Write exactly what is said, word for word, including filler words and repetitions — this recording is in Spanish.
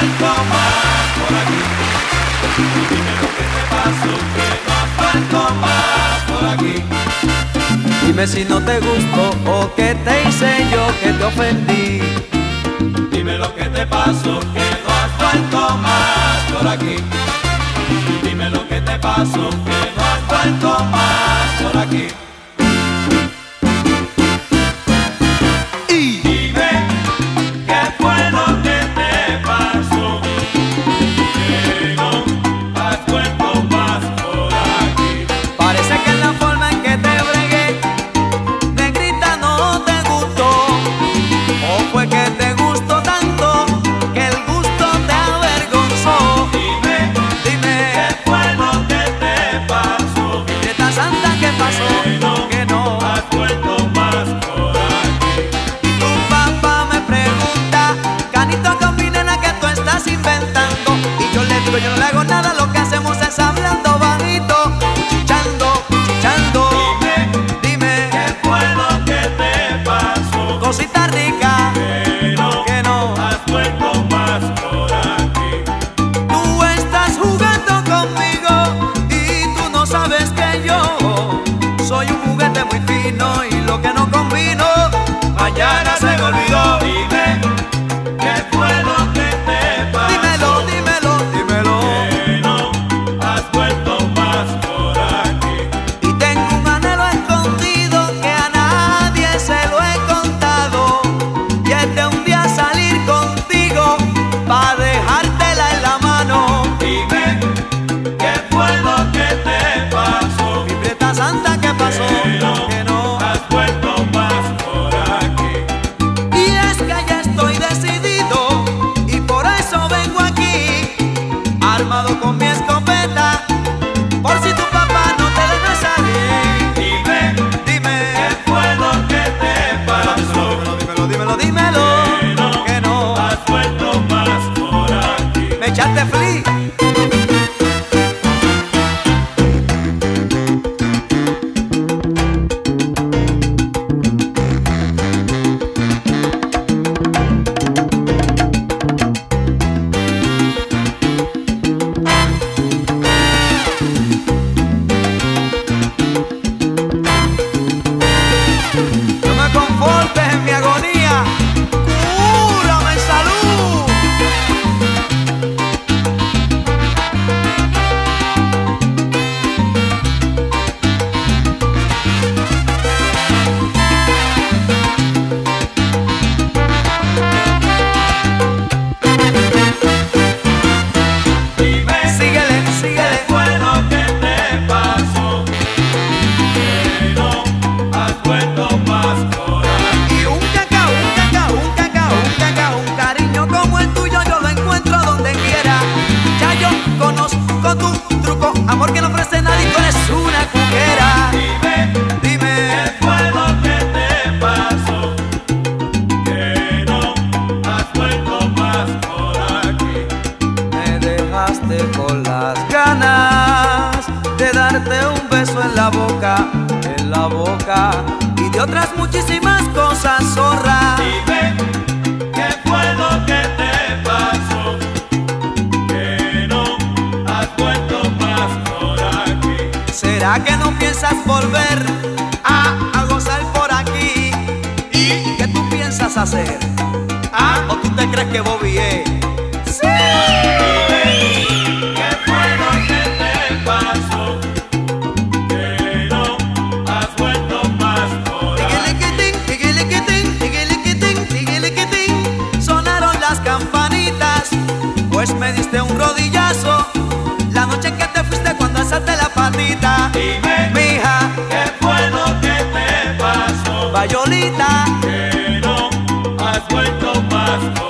vuelto más por aquí. Dime lo que te pasó, que no has vuelto más por aquí. Dime si no te gustó o qué te hice yo que te ofendí. Dime lo que te pasó, que no has vuelto más por aquí. Dime lo que te pasó, que no has vuelto más por aquí. Y dime qué fue lo que te pasó, que no has vuelto más por aquí. Parece que la forma en que te bregué, negrita, no te gustó. O fue que te gustó tanto que el gusto te avergonzó. Dime, Dime qué fue lo que te pasó, de esta santa que pasó, que no que no. has vuelto más por aquí. Y tu papá me pregunta, Canito, ¿qué mi nena que tú estás inventando? Y yo le digo, yo no le hago nada, lo que hacemos es hablando bajito, chichando, chichando. Dime, Dime, qué fue lo que te pasó, cosita rica, que no que no. has vuelto más por aquí. Tú estás jugando conmigo y tú no sabes que yo soy un juguete muy fino y lo que no combino mañana se me olvidó. Dime, qué fue lo que te pasó, Dímelo, dímelo, dímelo. que no has vuelto más por aquí. Y tengo un anhelo escondido que a nadie se lo he contado, y es de un día salir contigo pa' dejártela en la mano. Dime, qué fue lo que te pasó, Mi prieta santa, ¿qué pasó? que no Que no. has vuelto más por aquí. Y es que ya estoy decidido y por eso vengo aquí, armado con mi escopeta, por si tu papá no te deja salir. Dime, Dime, qué fue lo que te pasó, dímelo, dímelo, dímelo, que no que no. has vuelto más por aquí. Me echaste flea. No me confortes en mi agonía, cúrame en salud. Dime, Síguele, qué síguele. fue lo que te pasó, que no has vuelto más por aquí. Y un cacao, un cacao, un cacao, un cacao, un cariño como el tuyo yo lo encuentro donde quiera. Ya yo conozco tu truco, amor que no ofrece nadie, tú eres una cuquera. Dime, Dime, qué fue lo que te pasó, que no has vuelto más por aquí. me dejaste con las ganas de darte un beso en la boca, en la boca, y de otras muchísimas cosas, zorra. Dime, qué fue lo que te pasó, que no has vuelto más por aquí. ¿Será que no piensas volver a, a gozar por aquí? ¿Y qué tú piensas hacer? ¿Ah? ¿O tú te crees que Bobby es? ¡Sí! Dime, qué fue lo que te pasó, que no has vuelto más por aquí. Tiguiliquitín, tiguiliquitín, tiguiliquitín, tiguiliquitín. Sonaron las campanitas, pues me diste un rodillazo la noche que te fuiste cuando alzaste la patita. Dime, Mija, qué fue lo que te pasó, Bayolita, que no has vuelto más por